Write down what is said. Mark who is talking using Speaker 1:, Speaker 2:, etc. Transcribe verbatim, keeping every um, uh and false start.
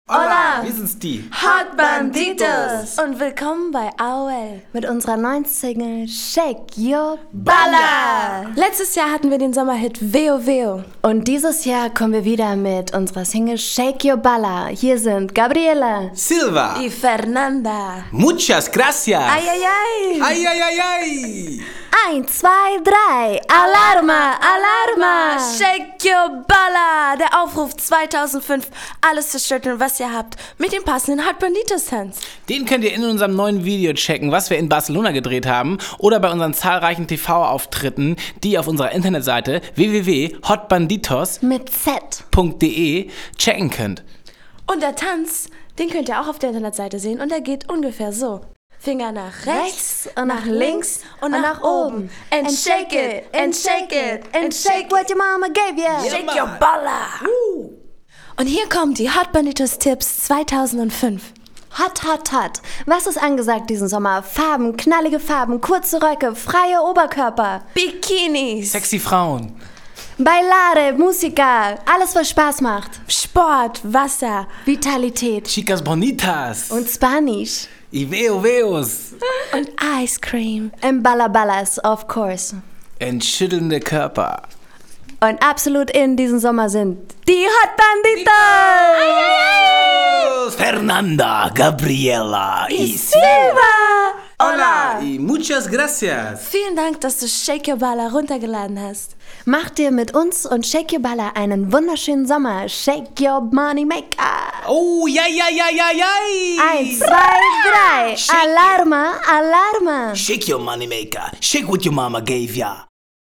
Speaker 1: Hola!
Speaker 2: Wir sind's die
Speaker 1: Hot Banditos!
Speaker 3: Und willkommen bei A O L mit unserer neuen Single Shake Your
Speaker 1: Balla!
Speaker 3: Letztes Jahr hatten wir den Sommerhit Veo Veo. Und dieses Jahr kommen wir wieder mit unserer Single Shake Your Balla. Hier sind Gabriela
Speaker 2: Silva
Speaker 3: y Fernanda.
Speaker 2: Muchas gracias!
Speaker 3: Ai, ai, ai!
Speaker 2: Ai, ai, ai, ai!
Speaker 3: Eins, zwei, drei! Alarma! Alarma!
Speaker 1: Shake Your Balla! Der Aufruf zweitausendfünf. Alles zerstört, was ihr habt. Mit dem passenden Hot Banditos-Tanz.
Speaker 2: Den könnt ihr in unserem neuen Video checken, was wir in Barcelona gedreht haben, oder bei unseren zahlreichen T V-Auftritten, die ihr auf unserer Internetseite w w w punkt hot banditos
Speaker 3: Mit Z.
Speaker 2: punkt de checken könnt.
Speaker 1: Und der Tanz, den könnt ihr auch auf der Internetseite sehen und der geht ungefähr so. Finger nach rechts,
Speaker 3: Rechts und nach links
Speaker 1: und nach oben. And shake it, and shake it, and shake
Speaker 3: what your mama gave you.
Speaker 1: Shake Your Balla! Und hier kommen die Hot Banditos Tipps zweitausendfünf.
Speaker 3: Hot, hot, hot. Was ist angesagt diesen Sommer? Farben, knallige Farben, kurze Röcke, freie Oberkörper.
Speaker 1: Bikinis,
Speaker 2: Sexy Frauen.
Speaker 3: Bailare, Musica, alles was Spaß macht.
Speaker 1: Sport, Wasser,
Speaker 3: Vitalität
Speaker 2: Chicas bonitas.
Speaker 3: und Spanisch.
Speaker 2: Y veo veos.
Speaker 1: und Ice Cream.
Speaker 3: Im Ballaballas, of course.
Speaker 2: Und schüttelnde Körper.
Speaker 3: Und absolut in diesem Sommer sind die Hot Banditos!
Speaker 2: Fernanda, Gabriela y
Speaker 1: Silva!
Speaker 2: Hola! Y muchas gracias!
Speaker 1: Vielen Dank, dass du Shake Your Balla runtergeladen hast.
Speaker 3: Mach dir mit uns und Shake Your Balla einen wunderschönen Sommer. Shake Your Money Maker.
Speaker 2: Oh, ja, ja, ja, ja, ja!
Speaker 3: Eins, zwei, drei.
Speaker 2: Shake
Speaker 3: Alarma, Alarma.
Speaker 2: Shake your money maker. Shake what your mama gave ya.